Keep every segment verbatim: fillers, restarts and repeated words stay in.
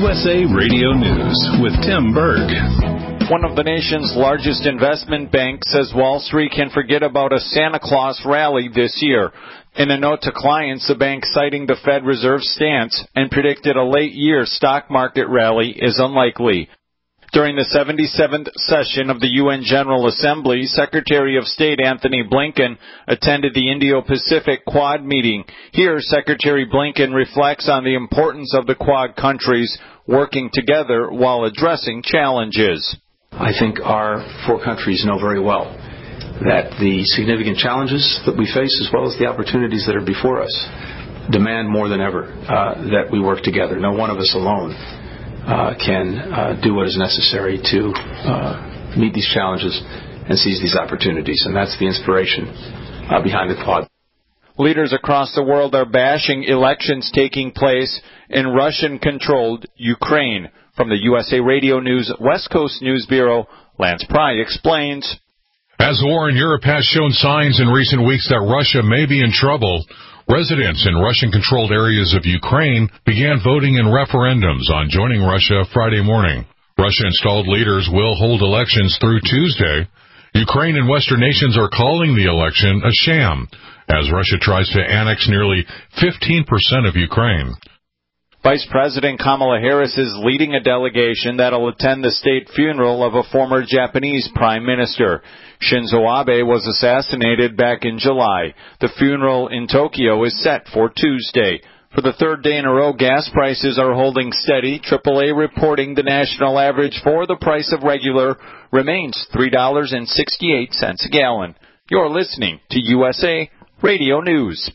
U S A Radio News with Tim Berg. One of the nation's largest investment banks says Wall Street can forget about a Santa Claus rally this year. In a note to clients, the bank citing the Fed Reserve's stance and predicted a late-year stock market rally is unlikely. During the seventy-seventh session of the U N General Assembly, Secretary of State Anthony Blinken attended the Indo-Pacific Quad meeting. Here, Secretary Blinken reflects on the importance of the Quad countries working together while addressing challenges. I think our four countries know very well that the significant challenges that we face, as well as the opportunities that are before us, demand more than ever uh, that we work together. No one of us alone Uh, can uh, do what is necessary to uh, meet these challenges and seize these opportunities. And that's the inspiration uh, behind the Quad. Leaders across the world are bashing elections taking place in Russian-controlled Ukraine. From the U S A Radio News West Coast News Bureau, Lance Pry explains. As the war in Europe has shown signs in recent weeks that Russia may be in trouble, residents in Russian-controlled areas of Ukraine began voting in referendums on joining Russia Friday morning. Russia-installed leaders will hold elections through Tuesday. Ukraine and Western nations are calling the election a sham, as Russia tries to annex nearly fifteen percent of Ukraine. Vice President Kamala Harris is leading a delegation that will attend the state funeral of a former Japanese prime minister. Shinzo Abe was assassinated back in July. The funeral in Tokyo is set for Tuesday. For the third day in a row, gas prices are holding steady. triple A reporting the national average for the price of regular remains three dollars and sixty-eight cents a gallon. You're listening to U S A Radio News.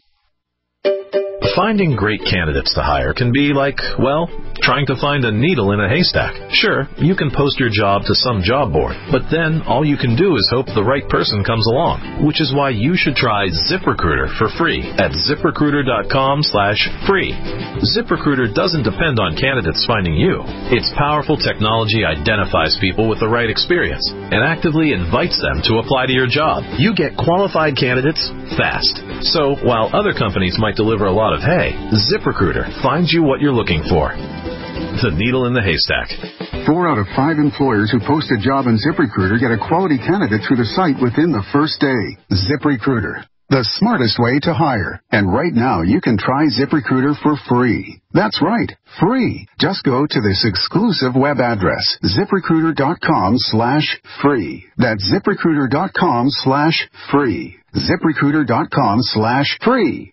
Finding great candidates to hire can be like, well, trying to find a needle in a haystack. Sure, you can post your job to some job board, but then all you can do is hope the right person comes along, which is why you should try ZipRecruiter for free at ZipRecruiter.com slash free. ZipRecruiter doesn't depend on candidates finding you. Its powerful technology identifies people with the right experience and actively invites them to apply to your job. You get qualified candidates fast. So while other companies might deliver a lot of hay, ZipRecruiter finds you what you're looking for. The needle in the haystack. Four out of five employers who post a job on ZipRecruiter get a quality candidate through the site within the first day. ZipRecruiter, the smartest way to hire. And right now, you can try ZipRecruiter for free. That's right, free. Just go to this exclusive web address, ZipRecruiter.com slash free. That's ZipRecruiter.com slash free. ZipRecruiter.com slash free.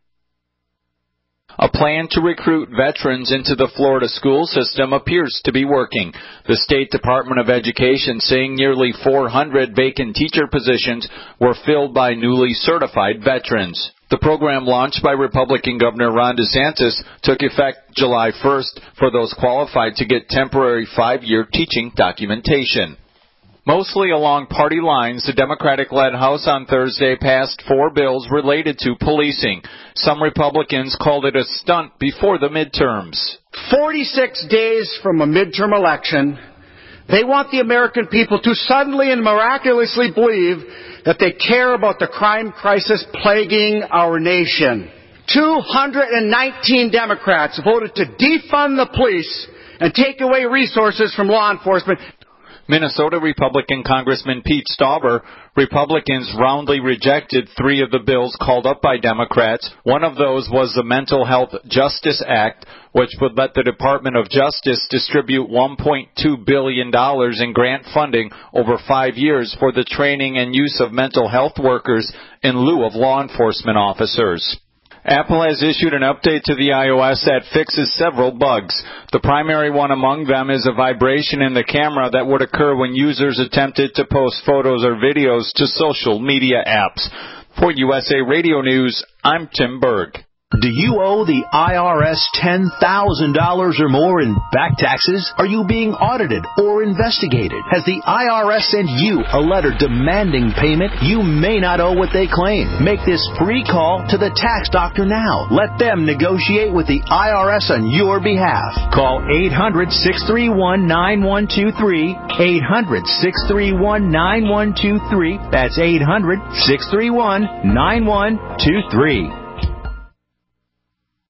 A plan to recruit veterans into the Florida school system appears to be working. The State Department of Education saying nearly four hundred vacant teacher positions were filled by newly certified veterans. The program, launched by Republican Governor Ron DeSantis, took effect July first for those qualified to get temporary five-year teaching documentation. Mostly along party lines, the Democratic-led House on Thursday passed four bills related to policing. Some Republicans called it a stunt before the midterms. forty-six days from a midterm election, they want the American people to suddenly and miraculously believe that they care about the crime crisis plaguing our nation. two hundred nineteen Democrats voted to defund the police and take away resources from law enforcement. Minnesota Republican Congressman Pete Stauber, Republicans roundly rejected three of the bills called up by Democrats. One of those was the Mental Health Justice Act, which would let the Department of Justice distribute one point two billion dollars in grant funding over five years for the training and use of mental health workers in lieu of law enforcement officers. Apple has issued an update to the iOS that fixes several bugs. The primary one among them is a vibration in the camera that would occur when users attempted to post photos or videos to social media apps. For U S A Radio News, I'm Tim Berg. Do you owe the I R S ten thousand dollars or more in back taxes? Are you being audited or investigated? Has the I R S sent you a letter demanding payment? You may not owe what they claim. Make this free call to the tax doctor now. Let them negotiate with the I R S on your behalf. Call eight hundred, six three one, nine one two three, eight hundred, six three one, nine one two three. That's eight hundred, six three one, nine one two three.